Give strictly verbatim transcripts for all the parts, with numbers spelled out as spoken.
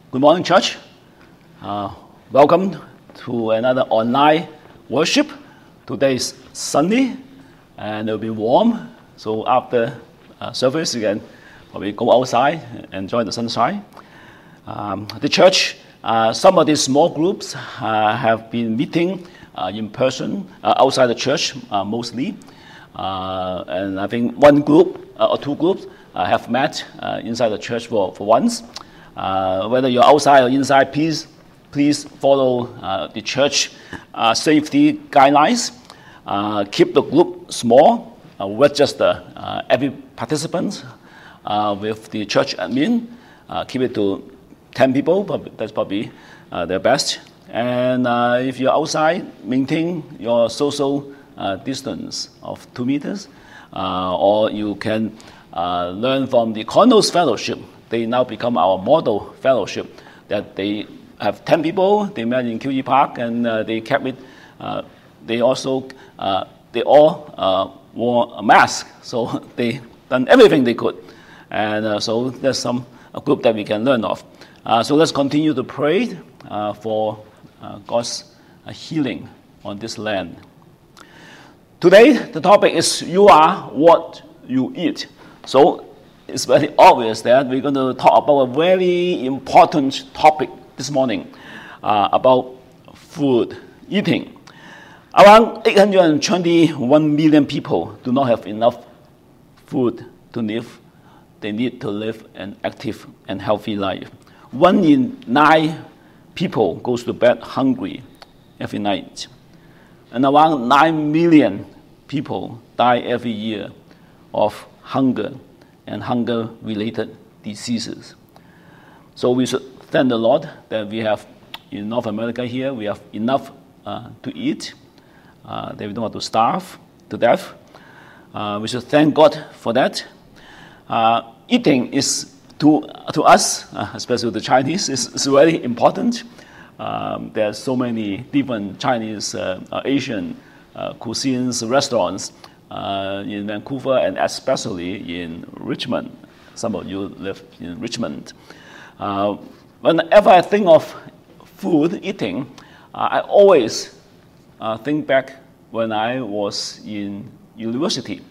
Good morning, church. Uh, welcome to another online worship. Today is Sunday, and it'll be warm. So after uh, service, you can probably go outside and enjoy the sunshine. Um, the church, uh, some of these small groups uh, have been meeting uh, in person uh, outside the church uh, mostly. Uh, and I think one group uh, or two groups uh, have met uh, inside the church for, for once. Uh, whether you're outside or inside, please, please follow uh, the church uh, safety guidelines. Uh, keep the group small, uh, with just uh, uh, every participant uh, with the church admin. Uh, keep it to ten people, but that's probably uh, the best. And uh, if you're outside, maintain your social uh, distance of two meters, uh, or you can uh, learn from the Condos Fellowship. They now become our model fellowship, that they have ten people, they met in Q E Park, and uh, they kept it. Uh, they also, uh, they all uh, wore a mask, so they done everything they could. And uh, so there's some a group that we can learn of. Uh, so let's continue to pray uh, for uh, God's uh, healing on this land. Today, the topic is you are what you eat. So it's very obvious that we're going to talk about a very important topic this morning, uh, about food, eating. Around eight hundred twenty-one million people do not have enough food to live. They need to live an active and healthy life. One in nine people goes to bed hungry every night. And around nine million people die every year of hunger and hunger-related diseases. So we should thank the Lord that we have, in North America here, we have enough uh, to eat, uh, that we don't have to starve to death. Uh, we should thank God for that. Uh, eating is, to, to us, uh, especially the Chinese, is, is very important. Um, there are so many different Chinese, uh, uh, Asian uh, cuisines, restaurants, Uh, in Vancouver and especially in Richmond. Some of you live in Richmond. Uh, whenever I think of food, eating, uh, I always uh, think back when I was in university.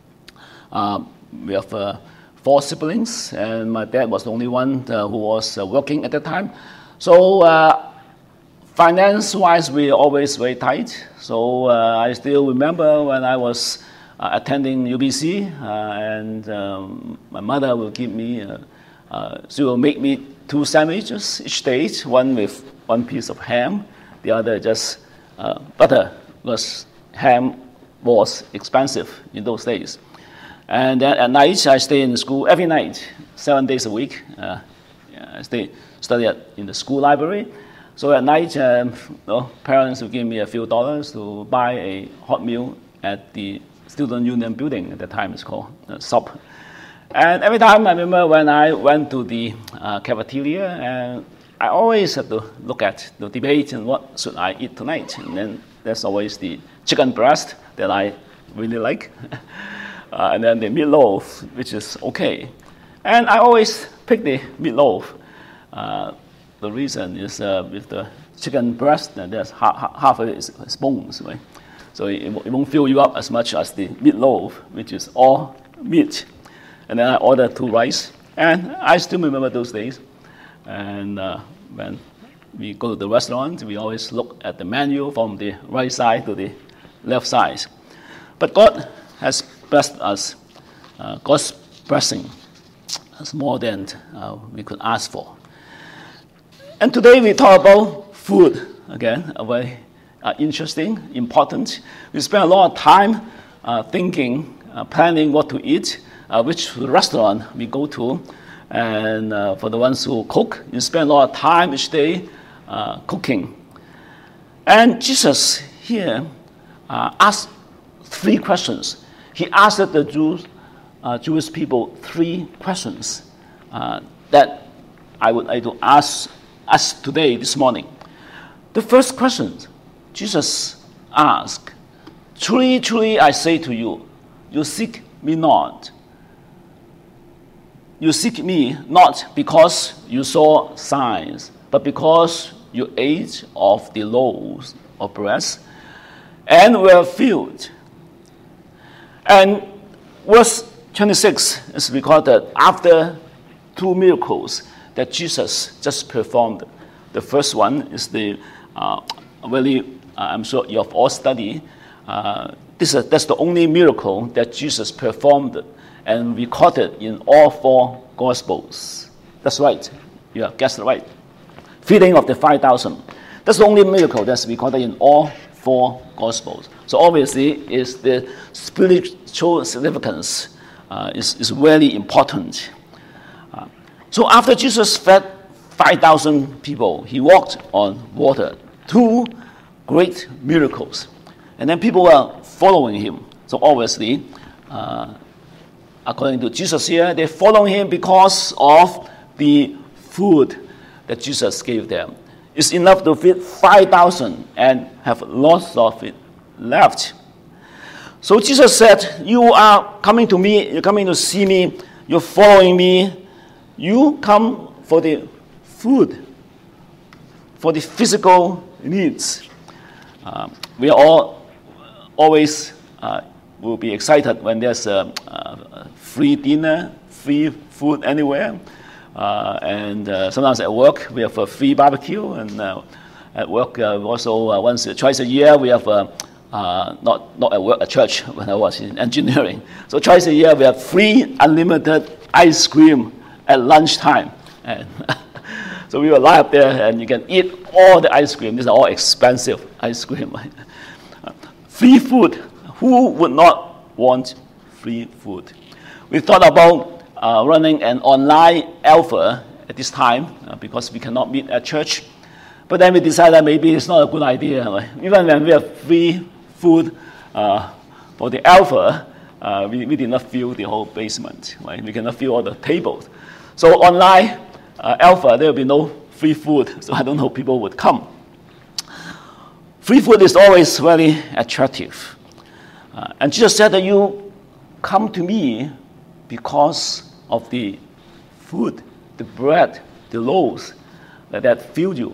Uh, we have uh, four siblings, and my dad was the only one uh, who was uh, working at the time. So uh, finance-wise, we were always very tight. So uh, I still remember when I was uh, attending U B C, uh, and um, my mother will give me, uh, uh, she will make me two sandwiches each day, one with one piece of ham, the other just uh, butter, because ham was expensive in those days. And then at night, I stay in school every night, seven days a week. Uh, I stay study at, in the school library. So at night, um, well, parents will give me a few dollars to buy a hot meal at the Student Union building at the time. It's called uh, S U P. And every time I remember when I went to the uh, cafeteria, and I always have to look at the debate and what should I eat tonight. And then there's always the chicken breast that I really like, uh, and then the meatloaf, which is okay. And I always pick the meatloaf. Uh, The reason is uh, with the chicken breast, and there's half, half of it is, is bones, right? So it, it won't fill you up as much as the meatloaf, which is all meat. And then I ordered two rice, and I still remember those days. And uh, when we go to the restaurant, we always look at the menu from the right side to the left side. But God has blessed us. Uh, God's blessing is more than uh, we could ask for. And today we talk about food, again, a very uh, interesting, important. We spend a lot of time uh, thinking, uh, planning what to eat, uh, which restaurant we go to. And uh, for the ones who cook, you spend a lot of time each day uh, cooking. And Jesus here uh, asked three questions. He asked the Jews, uh, Jewish people three questions uh, that I would like to ask us today, this morning. The first question Jesus asked, "Truly, truly, I say to you, you seek me not you seek me not because you saw signs, but because you ate of the loaves of bread and were filled. And verse twenty-six is recorded after two miracles that Jesus just performed. The first one is the uh, really, uh, I'm sure you have all studied. Uh, this is, that's the only miracle that Jesus performed and recorded in all four Gospels. That's right. You have guessed right. Feeding of the five thousand. That's the only miracle that's recorded in all four Gospels. So obviously, is the spiritual significance uh, is, is really important. Uh, so after Jesus fed five thousand people, he walked on water. Two great miracles. And then people were following him. So obviously, uh, according to Jesus here, they follow him because of the food that Jesus gave them. It's enough to feed five thousand and have lots of it left. So Jesus said, you are coming to me, you're coming to see me, you're following me. You come for the food, for the physical needs. Um, we are all always uh, will be excited when there's a, a free dinner, free food anywhere. Uh, and uh, sometimes at work we have a free barbecue, and uh, at work uh, also uh, once, twice a year we have a, uh, not not at work, at church when I was in engineering. So twice a year we have free unlimited ice cream at lunchtime, and so we will lie up there and you can eat all the ice cream. These are all expensive ice cream. Free food. Who would not want free food? We thought about Uh, running an online alpha at this time uh, because we cannot meet at church. But then we decided maybe it's not a good idea. Right? Even when we have free food uh, for the alpha, uh, we, we did not fill the whole basement. Right? We cannot fill all the tables. So online uh, alpha, there will be no free food. So I don't know if people would come. Free food is always very attractive. Uh, and Jesus said that you come to me because of the food, the bread, the loaves that, that fill you.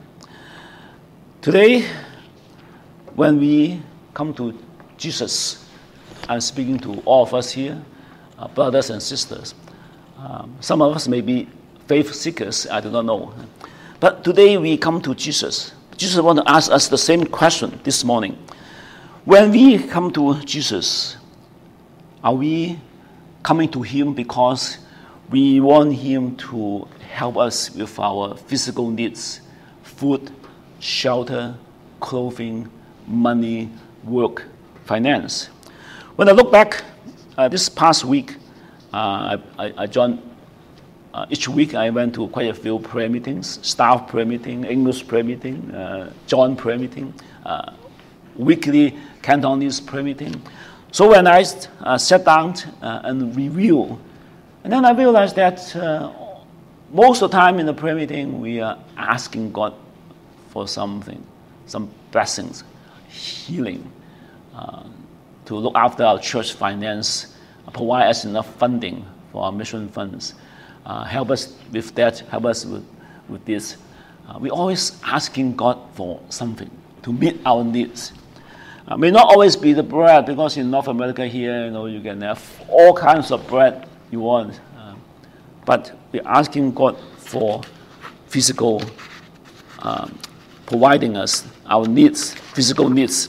Today, when we come to Jesus, I'm speaking to all of us here, uh, brothers and sisters. Um, some of us may be faith seekers, I do not know. But today we come to Jesus. Jesus wants to ask us the same question this morning. When we come to Jesus, are we coming to him because we want him to help us with our physical needs, food, shelter, clothing, money, work, finance? When I look back uh, this past week, uh, I, I, I joined, uh, each week I went to quite a few prayer meetings, staff prayer meeting, English prayer meeting, uh, John prayer meeting, uh, weekly Cantonese prayer meeting. So when I uh, sat down uh, and review, and then I realized that uh, most of the time in the prayer meeting, we are asking God for something, some blessings, healing, uh, to look after our church finance, uh, provide us enough funding for our mission funds, uh, help us with that, help us with, with this. Uh, we're always asking God for something to meet our needs. Uh, may not always be the bread, because in North America here, you know, you can have all kinds of bread you want. Uh, but we're asking God for physical, um, providing us our needs, physical needs.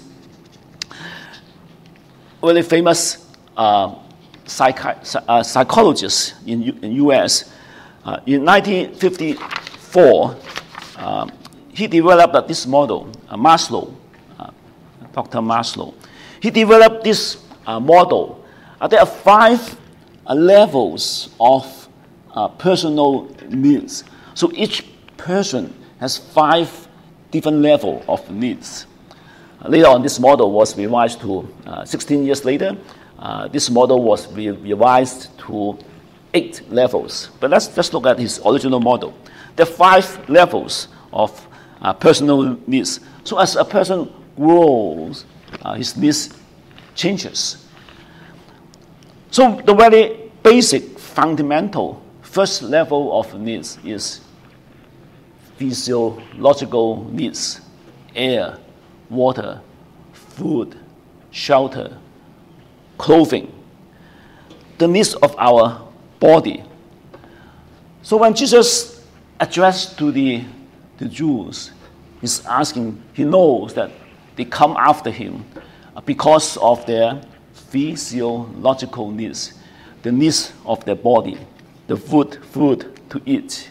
Really famous uh, psychi- uh, psychologist in U- in U S Uh, in nineteen fifty-four, uh, he developed this model, uh, Maslow. Doctor Maslow. He developed this uh, model. Uh, there are five uh, levels of uh, personal needs. So each person has five different levels of needs. Uh, later on, this model was revised to, uh, sixteen years later, uh, this model was re- revised to eight levels. But let's just look at his original model. There are five levels of uh, personal needs. So as a person grows, uh, his needs changes. So the very basic, fundamental first level of needs is physiological needs: air, water, food, shelter, clothing, the needs of our body. So when Jesus addressed to the, the Jews, he's asking, he knows that they come after him because of their physiological needs, the needs of their body, the food, food to eat.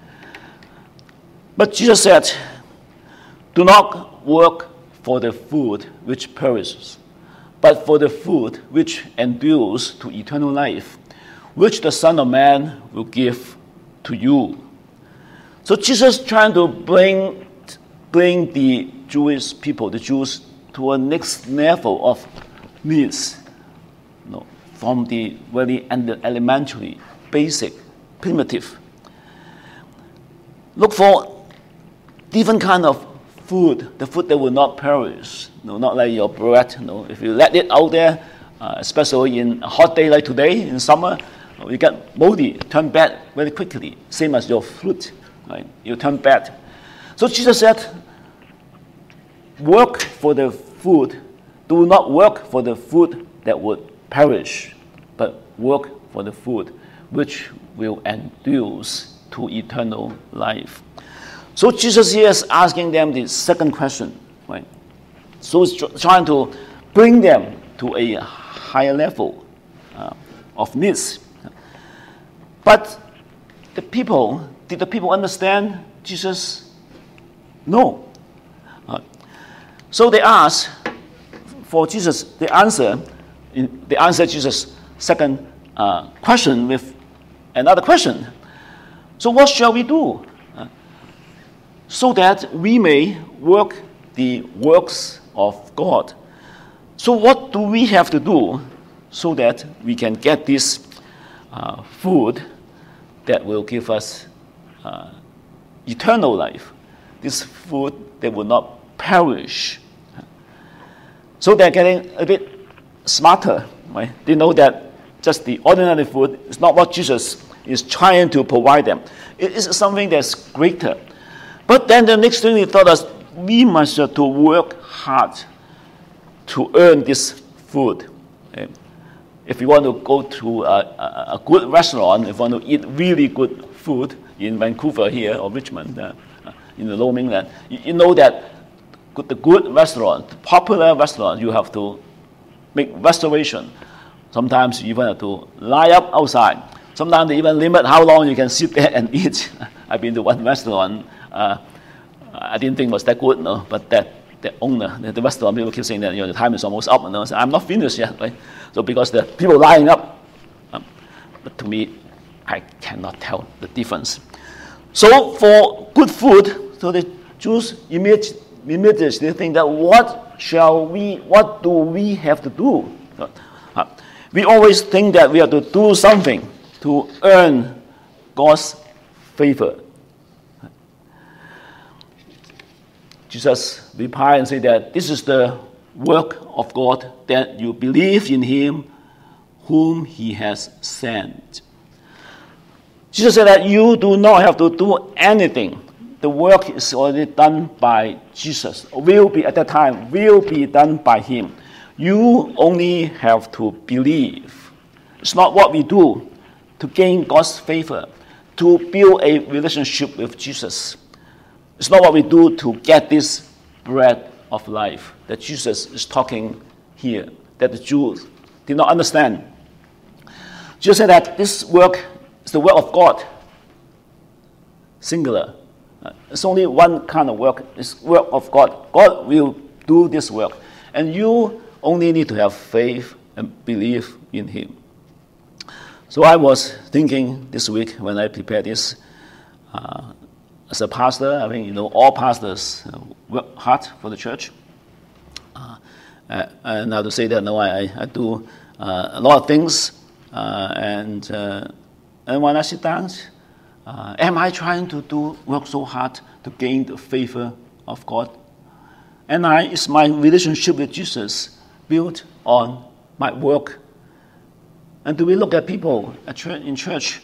But Jesus said, do not work for the food which perishes, but for the food which endures to eternal life, which the Son of Man will give to you. So Jesus trying to bring, bring the Jewish people, the Jews, to a next level of needs, you know, from the very elementary, basic, primitive. Look for different kind of food, the food that will not perish, you know, not like your bread. You know, if you let it out there, uh, especially in a hot day like today in summer, you get moldy, turn bad very quickly, same as your fruit, right? You turn bad. So Jesus said, work for the food, do not work for the food that would perish, but work for the food which will endure to eternal life. So Jesus here is asking them the second question, right? So he's tr- trying to bring them to a higher level uh, of needs. But the people, did the people understand Jesus? No. Uh, so they asked for Jesus, the answer, in, they answered Jesus' second uh, question with another question. So what shall we do? Uh, so that we may work the works of God. So what do we have to do so that we can get this uh, food that will give us uh, eternal life, this food that will not perish? So they're getting a bit smarter, right? They know that just the ordinary food is not what Jesus is trying to provide them. It is something that's greater. But then the next thing he taught us, we must have to work hard to earn this food. Okay? If you want to go to a, a, a good restaurant, if you want to eat really good food in Vancouver here or Richmond, uh, in the low mainland, you, you know that the good restaurant, popular restaurant, you have to make reservation. Sometimes you even have to line up outside. Sometimes they even limit how long you can sit there and eat. I've been to one restaurant. Uh, I didn't think it was that good, no, but that the owner, the, the restaurant people keep saying that, you know, the time is almost up, and I said, I'm not finished yet, right? So because the people lining up, um, but to me, I cannot tell the difference. So for good food, so the Jews immediately, immediately think that what shall we, what do we have to do? Uh, we always think that we have to do something to earn God's favor. Jesus replied and said that this is the work of God, that you believe in him whom he has sent. Jesus said that you do not have to do anything. The work is already done by Jesus, will be at that time, will be done by him. You only have to believe. It's not what we do to gain God's favor, to build a relationship with Jesus. It's not what we do to get this bread of life that Jesus is talking here, that the Jews did not understand. Jesus said that this work is the work of God, singular. It's only one kind of work. It's work of God. God will do this work. And you only need to have faith and believe in him. So I was thinking this week when I prepared this, uh, as a pastor, I mean, you know, all pastors work hard for the church. Uh, and I have to say that, no, I, I do uh, a lot of things. Uh, and, uh, and when I sit down, uh, am I trying to do work so hard to gain the favor of God? And I, is my relationship with Jesus built on my work? And do we look at people at church, in church,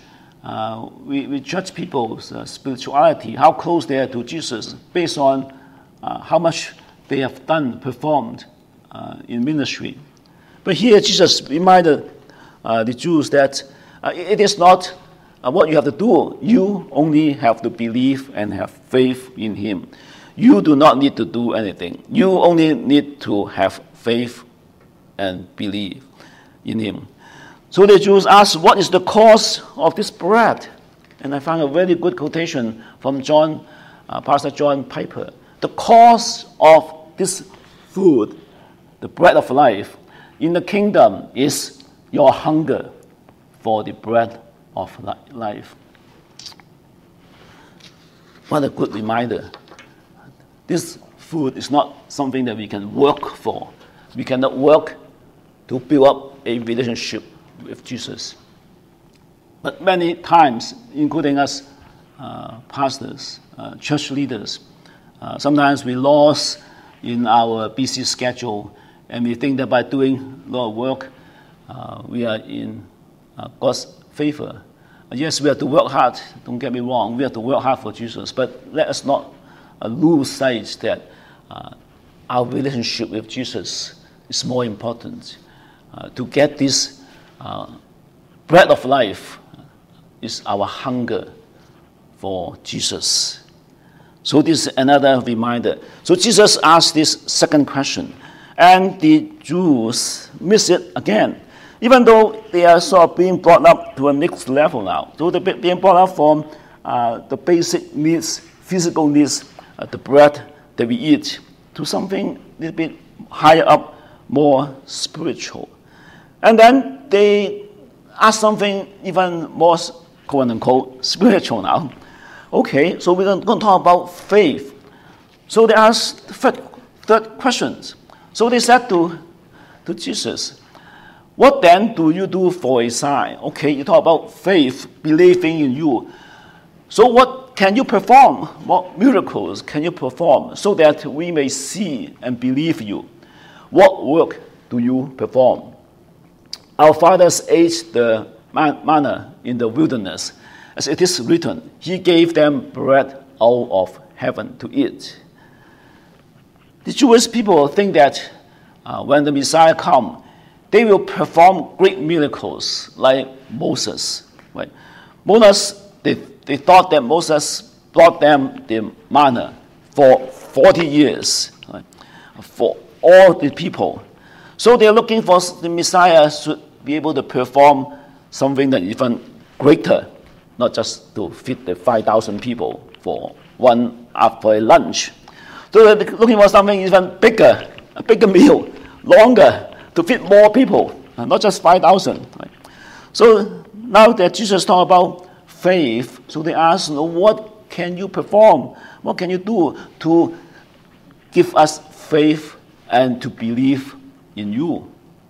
uh, we, we judge people's uh, spirituality, how close they are to Jesus, based on uh, how much they have done, performed uh, in ministry. But here Jesus reminded uh, the Jews that uh, it is not uh, what you have to do. You only have to believe and have faith in him. You do not need to do anything. You only need to have faith and believe in him. So the Jews asked, what is the cause of this bread? And I found a very good quotation from John, uh, Pastor John Piper. The cause of this food, the bread of life, in the kingdom is your hunger for the bread of life. What a good reminder. This food is not something that we can work for. We cannot work to build up a relationship with Jesus. But many times, including us uh, pastors, uh, church leaders, uh, sometimes we lost in our busy schedule, and we think that by doing a lot of work, uh, we are in uh, God's favor. Yes, we have to work hard, don't get me wrong, we have to work hard for Jesus, but let us not uh, lose sight that uh, our relationship with Jesus is more important. Uh, to get this uh, bread of life is our hunger for Jesus. So this is another reminder. So Jesus asked this second question, and the Jews miss it again, even though they are sort of being brought up to a next level now. So they're being brought up from uh, the basic needs, physical needs, uh, the bread that we eat, to something a little bit higher up, more spiritual. And then they ask something even more, quote unquote, spiritual now. Okay, so we're going to talk about faith. So they asked third, third questions. So they said to, to Jesus, what then do you do for a sign? Okay, you talk about faith, believing in you. So what can you perform? What miracles can you perform so that we may see and believe you? What work do you perform? Our fathers ate the manna in the wilderness. As it is written, he gave them bread out of heaven to eat. The Jewish people think that uh, when the Messiah comes, they will perform great miracles like Moses. Right? Moses, they, they thought that Moses brought them the manna for forty years, right? For all the people. So they're looking for the Messiah to be able to perform something that even greater, not just to feed the five thousand people for one after a lunch. So they're looking for something even bigger, a bigger meal, longer, to feed more people, not just five thousand. Right? So now that Jesus talked about faith, so they ask, what can you perform? What can you do to give us faith and to believe in you?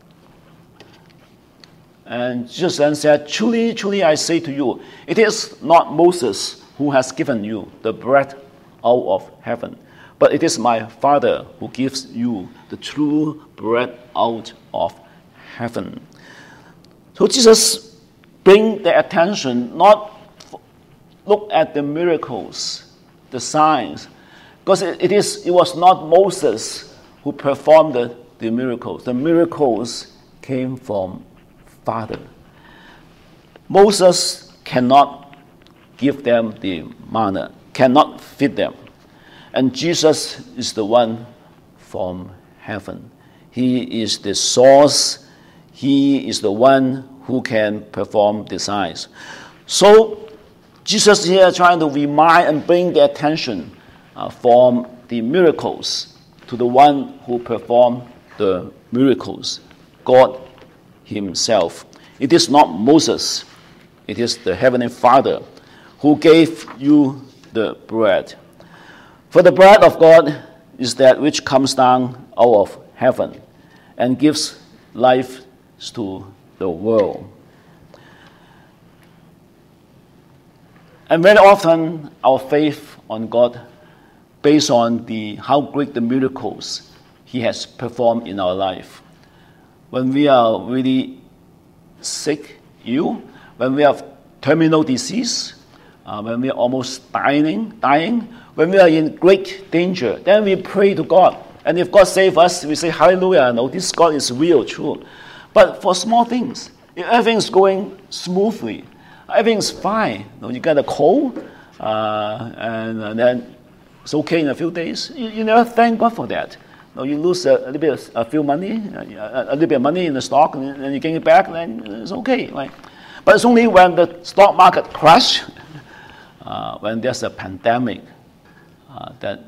And Jesus then said, truly, truly, I say to you, it is not Moses who has given you the bread out of heaven, but it is my Father who gives you the true bread out of heaven. So Jesus bring the attention, not look at the miracles, the signs, because it, it is it was not Moses who performed the, the miracles. The miracles came from Father. Moses cannot give them the manna, cannot feed them. And Jesus is the one from heaven. He is the source. He is the one who can perform the signs. So Jesus here trying to remind and bring the attention uh, from the miracles to the one who performed the miracles, God himself. It is not Moses. It is the Heavenly Father who gave you the bread. For the bread of God is that which comes down out of heaven and gives life to the world. And very often our faith on God based on the how great the miracles he has performed in our life. When we are really sick, ill, when we have terminal disease, uh, when we are almost dying, dying, when we are in great danger, then we pray to God. And if God save us, we say, hallelujah, no, this God is real, true. But for small things, if everything's going smoothly, everything's fine, you know, you get a cold, uh, and, and then it's okay in a few days, you, you never thank God for that. You, know, you lose a, a little bit, of, a few money, a, a little bit of money in the stock, and then you gain it back, then it's okay, right? But it's only when the stock market crash, uh, when there's a pandemic, uh, that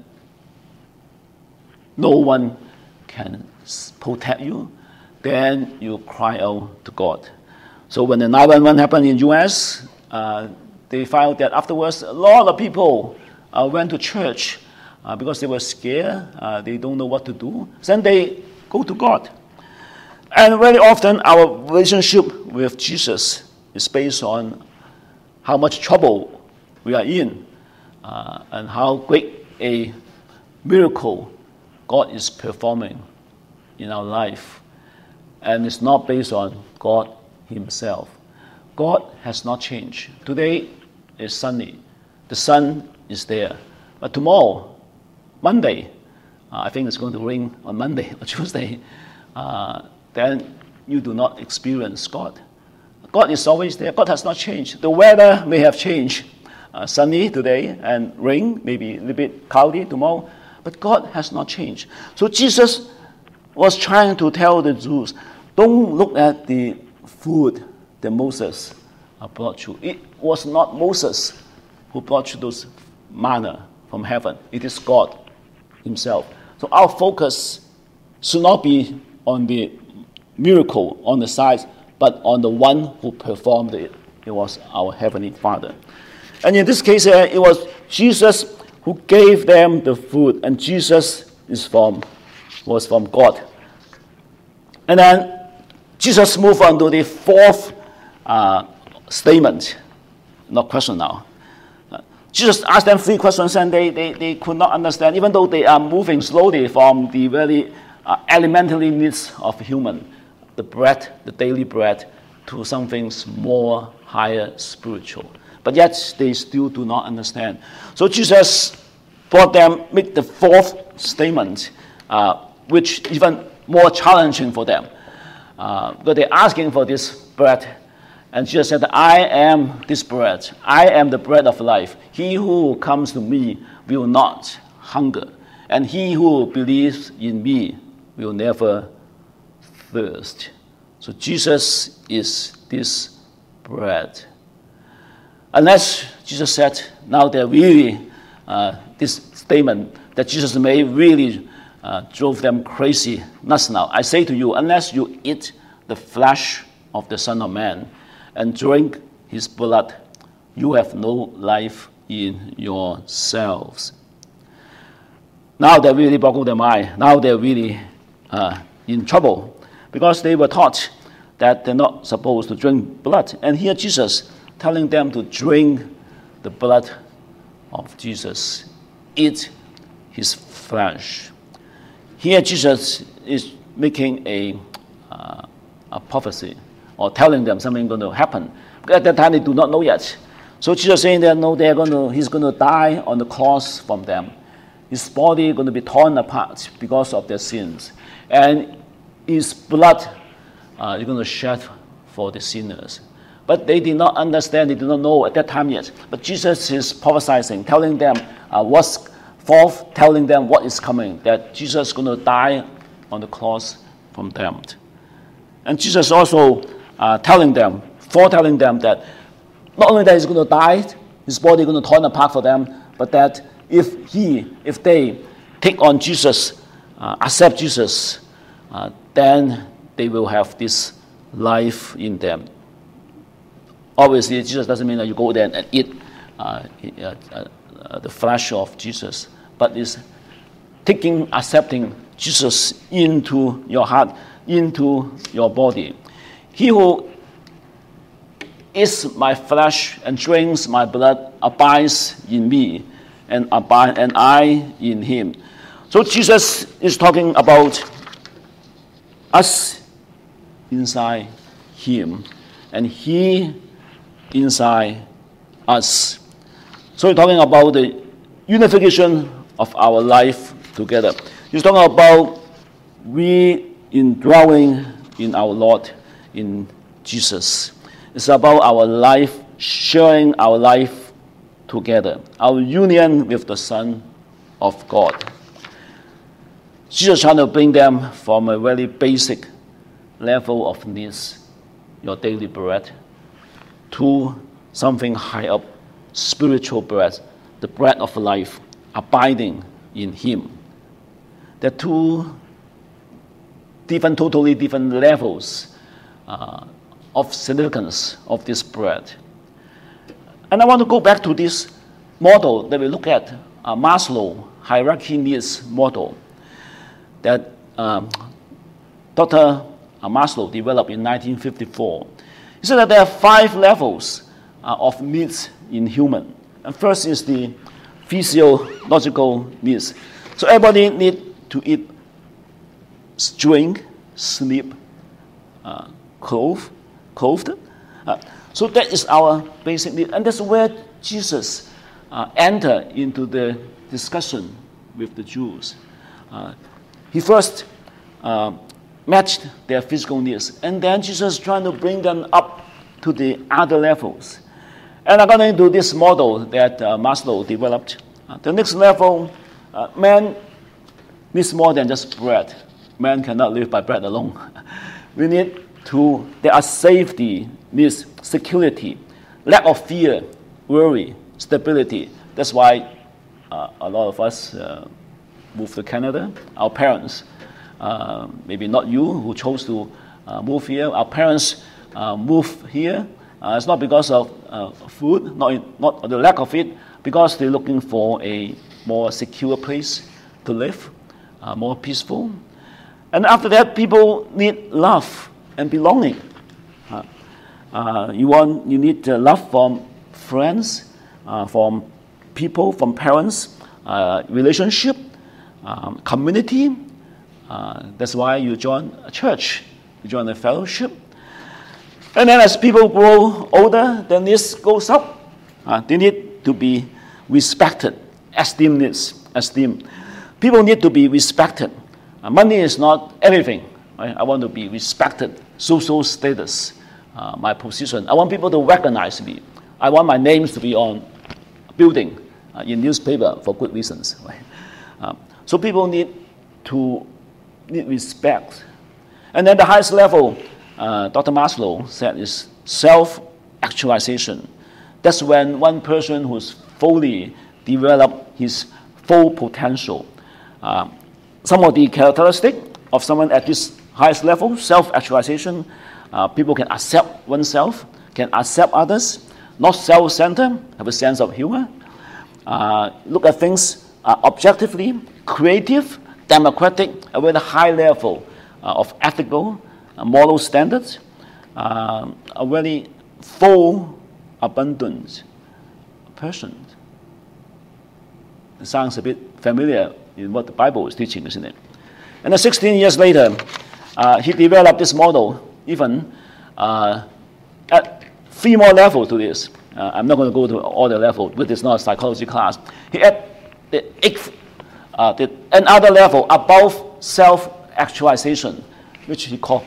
no one can protect you, then you cry out to God. So when the nine one one happened in the U S, uh, they found that afterwards a lot of people uh, went to church uh, because they were scared, uh, they don't know what to do. Then they go to God. And very often our relationship with Jesus is based on how much trouble we are in, uh, and how great a miracle God is performing in our life. And it's not based on God Himself. God has not changed. Today is sunny. The sun is there. But tomorrow, Monday, uh, I think it's going to rain on Monday or Tuesday, uh, then you do not experience God. God is always there. God has not changed. The weather may have changed. Uh, sunny today and rain, maybe a little bit cloudy tomorrow, but God has not changed. So Jesus was trying to tell the Jews, don't look at the food that Moses brought you. It was not Moses who brought you those manna from heaven. It is God Himself. So our focus should not be on the miracle on the side, but on the one who performed it. It was our Heavenly Father. And in this case, uh, it was Jesus who gave them the food, and Jesus is from, was from God. And then Jesus moved on to the fourth uh, statement, not question now. Uh, Jesus asked them three questions, and they, they, they could not understand, even though they are moving slowly from the very uh, elementary needs of human, the bread, the daily bread, to something more higher spiritual. But yet they still do not understand. So Jesus brought them, make the fourth statement, uh, which even more challenging for them. Uh, but they're asking for this bread. And Jesus said, I am this bread. I am the bread of life. He who comes to me will not hunger. And he who believes in me will never thirst. So Jesus is this bread. Unless Jesus said, now they're really, uh, this statement that Jesus made really uh, drove them crazy nuts now. I say to you, unless you eat the flesh of the Son of Man and drink His blood, you have no life in yourselves. Now they really boggled their mind. Now they're really uh, in trouble because they were taught that they're not supposed to drink blood. And here Jesus telling them to drink the blood of Jesus, eat His flesh. Here Jesus is making a, uh, a prophecy or telling them something going to happen. At that time they do not know yet. So Jesus saying that no, they're going to, He's going to die on the cross from them. His body is going to be torn apart because of their sins. And His blood uh, is going to shed for the sinners. But they did not understand, they did not know at that time yet. But Jesus is prophesying, telling them uh, what's forth, telling them what is coming, that Jesus is going to die on the cross from them. And Jesus also uh, telling them, foretelling them that not only that He's going to die, His body is going to torn apart for them, but that if He, if they take on Jesus, uh, accept Jesus, uh, then they will have this life in them. Obviously, Jesus doesn't mean that you go there and eat uh, uh, uh, the flesh of Jesus, but it's taking, accepting Jesus into your heart, into your body. He who eats my flesh and drinks my blood abides in me, and abide, and I in him. So Jesus is talking about us inside Him, and He inside us. So we're talking about the unification of our life together. He's talking about we indwelling in our Lord, in Jesus. It's about our life, sharing our life together, our union with the Son of God. Jesus trying to bring them from a very basic level of needs, your daily bread, to something high up, spiritual bread, the bread of life, abiding in Him. There are two different, totally different levels uh, of significance of this bread. And I want to go back to this model that we look at, uh, Maslow hierarchy needs model that um, Doctor Maslow developed in nineteen fifty-four. He said that there are five levels uh, of needs in human. And first is the physiological needs. So everybody needs to eat, drink, sleep, uh, clothe, clothed. Uh, so that is our basic need. And that's where Jesus uh, entered into the discussion with the Jews. Uh, he first uh, matched their physical needs, and then Jesus trying to bring them up to the other levels. And according to this model that uh, Maslow developed, uh, the next level, uh, man needs more than just bread. Man cannot live by bread alone. We need to, there are safety needs, security, lack of fear, worry, stability. That's why uh, a lot of us uh, moved to Canada. Our parents, uh, maybe not you who chose to uh, move here, our parents uh, moved here. Uh, it's not because of uh, food, not, not the lack of it, because they're looking for a more secure place to live, uh, more peaceful. And after that, people need love and belonging. Uh, uh, you want, you need uh, love from friends, uh, from people, from parents, uh, relationship, um, community. Uh, that's why you join a church, you join a fellowship. And then as people grow older, their needs goes up. Uh, they need to be respected, esteem needs, esteem. People need to be respected. Uh, money is not everything. Right? I want to be respected, social status, uh, my position. I want people to recognize me. I want my names to be on a building, uh, in newspaper for good reasons. Right? Uh, so people need to need respect. And then the highest level, uh, Doctor Maslow said, is self-actualization. That's when one person who's fully developed his full potential. Uh, some of the characteristics of someone at this highest level, self-actualization, uh, people can accept oneself, can accept others, not self-centered, have a sense of humor, uh, look at things uh, objectively, creative, democratic, a very high level uh, of ethical, uh, moral standards, uh, a very full, abundant person. It sounds a bit familiar in what the Bible is teaching, isn't it? And then sixteen years later, uh, he developed this model, even uh, at three more levels to this. Uh, I'm not going to go to all the levels, but it's not a psychology class. He added the eighth, uh, the, another level above self-actualization, which he called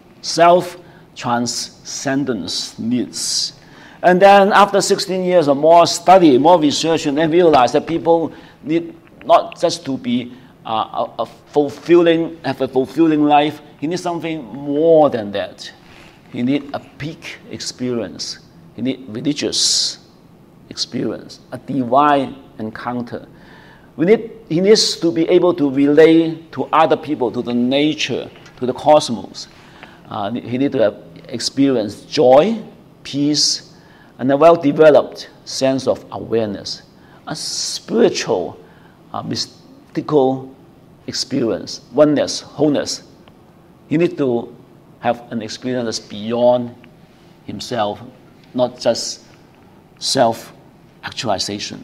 self-transcendence needs. And then after sixteen years of more study, more research, and then realized that people need not just to be uh, a, a fulfilling, have a fulfilling life. He needs something more than that. He needs a peak experience. He needs religious experience, a divine encounter. We need, he needs to be able to relate to other people, to the nature, to the cosmos. Uh, he needs to have experienced joy, peace, and a well-developed sense of awareness, a spiritual, uh, mystical experience, oneness, wholeness. He needs to have an experience that's beyond himself, not just self-actualization.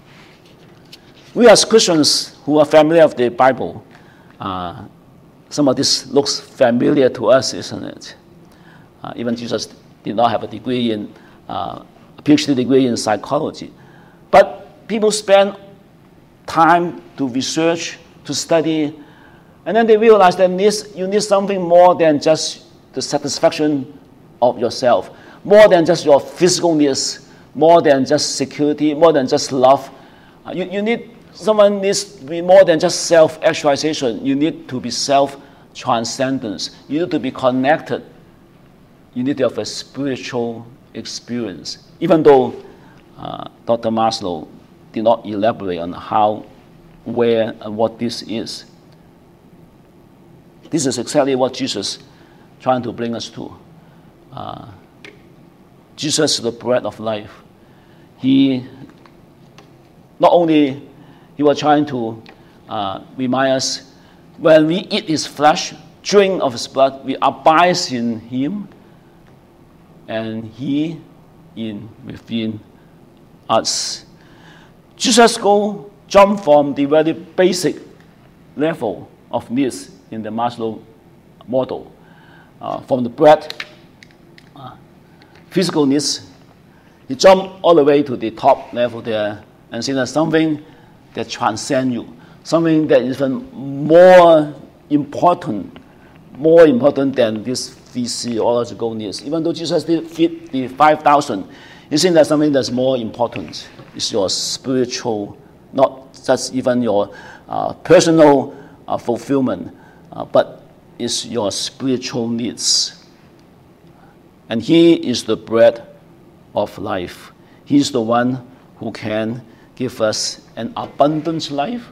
We as Christians who are familiar with the Bible, uh, some of this looks familiar to us, isn't it? Uh, even Jesus did not have a degree in uh, a PhD degree in psychology. But people spend time to research, to study, and then they realize that this, you need something more than just the satisfaction of yourself, more than just your physical needs, more than just security, more than just love. Uh, you, you need, someone needs to be more than just self-actualization. You need to be self-transcendence. You need to be connected. You need to have a spiritual experience. Even though uh, Doctor Maslow did not elaborate on how, where, and what this is. This is exactly what Jesus trying to bring us to. Uh, Jesus is the bread of life. He not only he was trying to uh, remind us, when we eat his flesh, drink of his blood, we abide in him, and he in within us. Jesus go jump from the very basic level of needs in the Maslow model, uh, from the bread, uh, physical needs. He jumped all the way to the top level there and said that something that transcends you, something that is even more important, more important than this physiological needs. Even though Jesus did feed the five thousand, he said that something that's more important is your spiritual, not just even your uh, personal uh, fulfillment, uh, but it's your spiritual needs. And he is the bread of life. He's the one who can give us an abundant life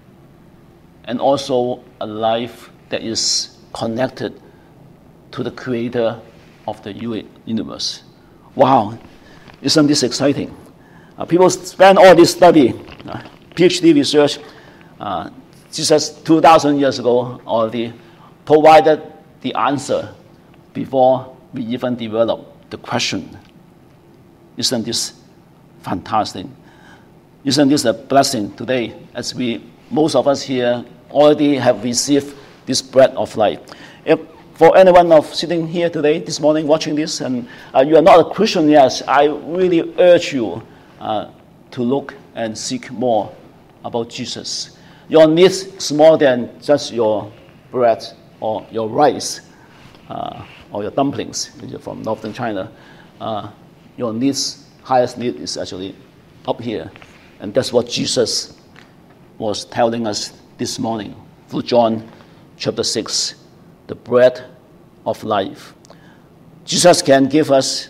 and also a life that is connected to the creator of the universe. Wow, isn't this exciting? Uh, people spend all this study, uh, PhD research, uh, just two thousand years ago already provided the answer before we even developed the question. Isn't this fantastic? Isn't this a blessing today, as we, most of us here, already have received this bread of life? If for anyone of sitting here today, this morning, watching this, and uh, you are not a Christian yet, I really urge you uh, to look and seek more about Jesus. Your needs is more than just your bread or your rice uh, or your dumplings if you're from northern China. Uh, your needs, highest need is actually up here. And that's what Jesus was telling us this morning through John chapter six, the bread of life. Jesus can give us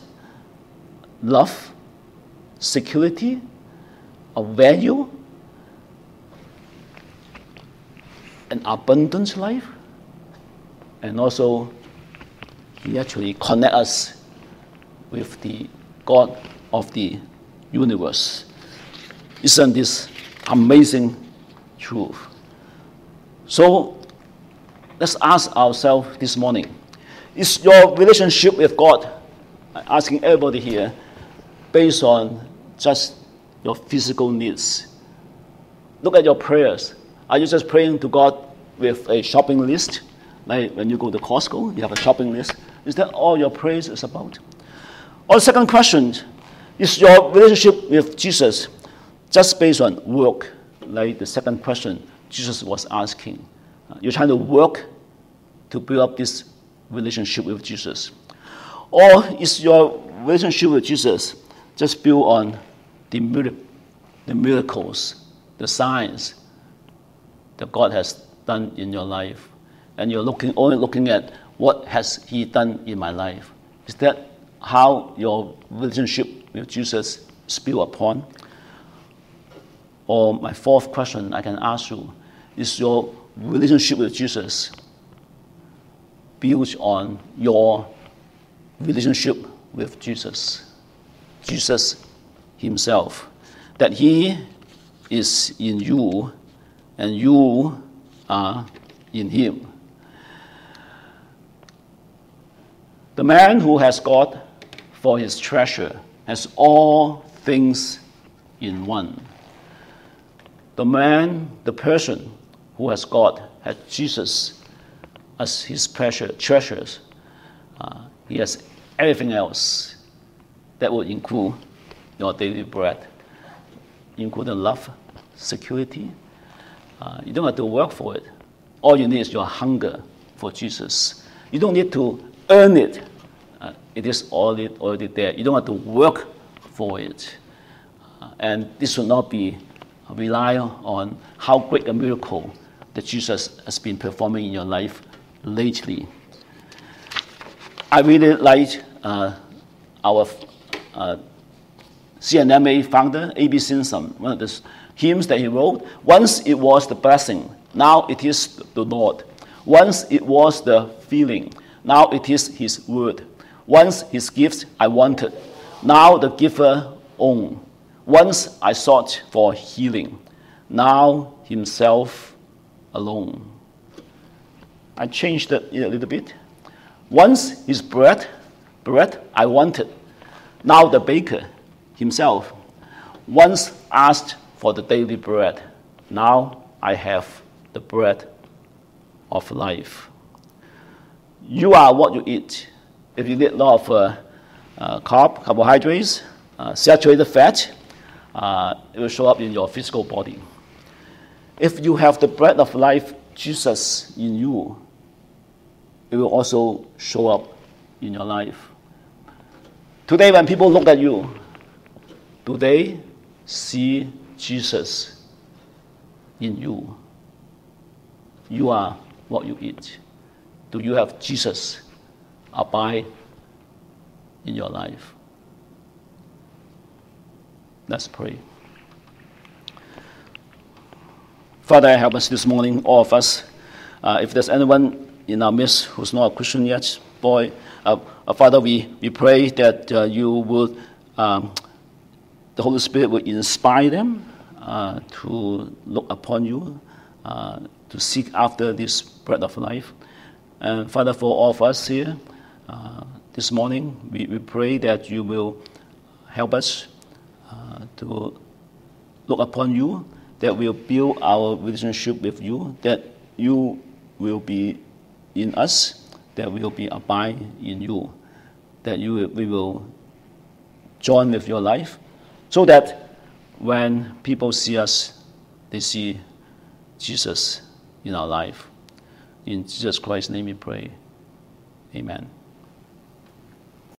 love, security, a value, an abundant life, and also he actually connects us with the God of the universe. Isn't this amazing truth? So let's ask ourselves this morning, is your relationship with God, I'm asking everybody here, based on just your physical needs? Look at your prayers. Are you just praying to God with a shopping list? Like when you go to Costco, you have a shopping list. Is that all your prayers is about? Or the second question, is your relationship with Jesus just based on work, like the second question Jesus was asking? You're trying to work to build up this relationship with Jesus. Or is your relationship with Jesus just built on the, mir- the miracles, the signs that God has done in your life, and you're looking only looking at what has he done in my life? Is that how your relationship with Jesus is built upon? Or my fourth question I can ask you, is your relationship with Jesus built on your relationship with Jesus, Jesus himself, that he is in you and you are in him? The man who has God for his treasure has all things in one. The man, the person who has God, has Jesus as his treasure, treasures. Uh, he has everything else That would include your daily bread, including love, security. Uh, you don't have to work for it. All you need is your hunger for Jesus. You don't need to earn it. Uh, it is already, already there. You don't have to work for it. Uh, and this should not be rely on how great a miracle that Jesus has been performing in your life lately. I really like uh, our uh, C N M A founder, A B Simpson, one of the hymns that he wrote. Once it was the blessing, now it is the Lord. Once it was the feeling, now it is his word. Once his gifts I wanted, now the giver own. Once I sought for healing, now himself alone. I changed it a little bit. Once his bread, bread I wanted, now the baker himself. Once asked for the daily bread, now I have the bread of life. You are what you eat. If you eat a lot of uh, uh, carb, carbohydrates, uh, saturated fat, uh, it will show up in your physical body. If you have the bread of life, Jesus, in you, it will also show up in your life. Today, when people look at you, do they see Jesus in you? You are what you eat. Do you have Jesus abide in your life? Let's pray. Father, help us this morning, all of us. Uh, if there's anyone in our midst who's not a Christian yet, boy, uh, uh, Father, we, we pray that uh, you would, um, the Holy Spirit would inspire them uh, to look upon you, uh, to seek after this bread of life. And Father, for all of us here uh, this morning, we, we pray that you will help us uh, to look upon you, that we'll build our relationship with you, that you will be in us, that we will be abide in you, that you will, we will join with your life, so that when people see us, they see Jesus in our life. In Jesus Christ's name we pray. Amen.